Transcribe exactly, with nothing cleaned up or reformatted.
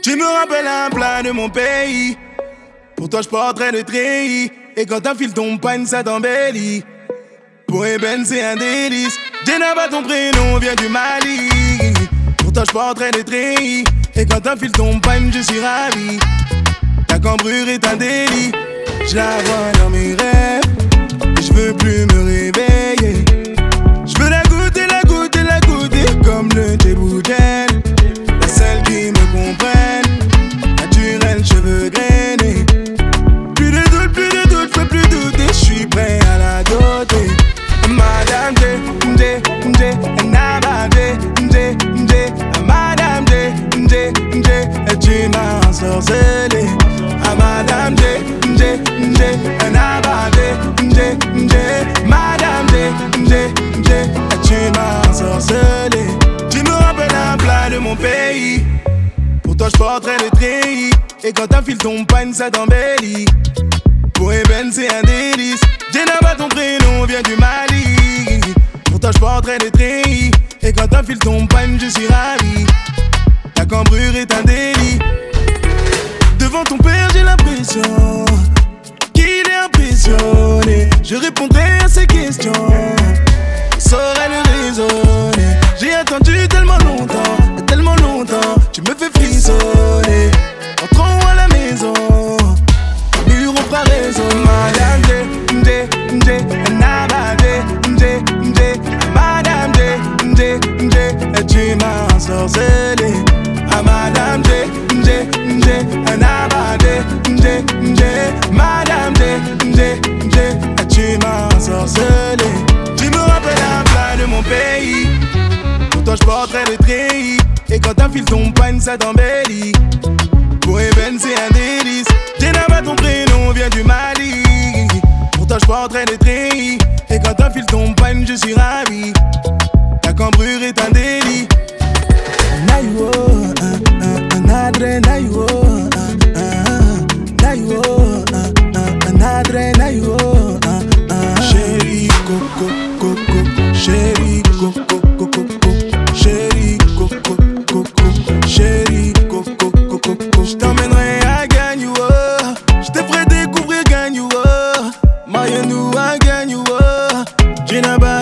Tu me rappelles un plat de mon pays. Pour toi, je porterai le treillis. Et quand t'enfiles ton pagne, ça t'embellit. Pour Eben, c'est un délice. Djenaba, ton prénom vient du Mali. Pour toi, je porterai le treillis. Et quand t'enfiles ton pagne, je suis ravi. Ta cambrure est un délit. Je la vois dans mes rêves. Et je veux plus me réveiller. Je veux la goûter, la goûter, la goûter. Comme le Djeboujen. La seule qui me comprenne. Naturel, cheveux grainés. Plus de doute, plus de doute, je peux plus douter. Je suis prêt à la doter. Madame J, J, J, Naba J, J, J, Madame J, J, J, tu m'as ensorcelé. À Madame J, J, J, Naba J, J, J, Madame J, J, J, tu m'as ensorcelé. Tu me rappelles un plat de mon pays. Pour toi je porterai le treillis. Et quand t'enfiles ton pagne ça t'embellit. Pour Eben c'est un délice. Djenaba ton prénom vient du Mali. Pour toi je porterai le treillis. Et quand t'enfiles ton pagne je suis ravi. Ta cambrure est un délit. Devant ton père j'ai l'impression qu'il est impressionné. Je répondrai à ses questions, saurais le raisonner. J'ai attendu tellement longtemps, tellement longtemps. Tu me fais frissonner. Entrons à la maison, mur on fera raison. Madame J, J, J, Naba J, J, J, Madame J, J, J, tu m'as ensorcelé. À Madame J, J, J, Naba J, J, J, Madame J, J, J, tu m'as ensorcelé. Tu me rappelles un plat de mon pays. Pour toi je porterai le treillis. Et quand t'enfiles ton pagne ça t'embellit. Pour Eben c'est un délice. Djenaba ton prénom vient du Mali. Pour toi je porterai le treillis. Et quand t'enfiles ton pagne je suis ravi. Ta cambrure est un délit. Naïwo, un, un, un adré naïwo, un, un, naïwo, un, un, un adré naïwo, un, un. Chérie coco coco, chérie coco coco, chérie coco coco, chérie coco coco. Je t'emmènerai à Gagnou, je te ferai découvrir Gagnou, marions-nous à Gagnou, Djenaba.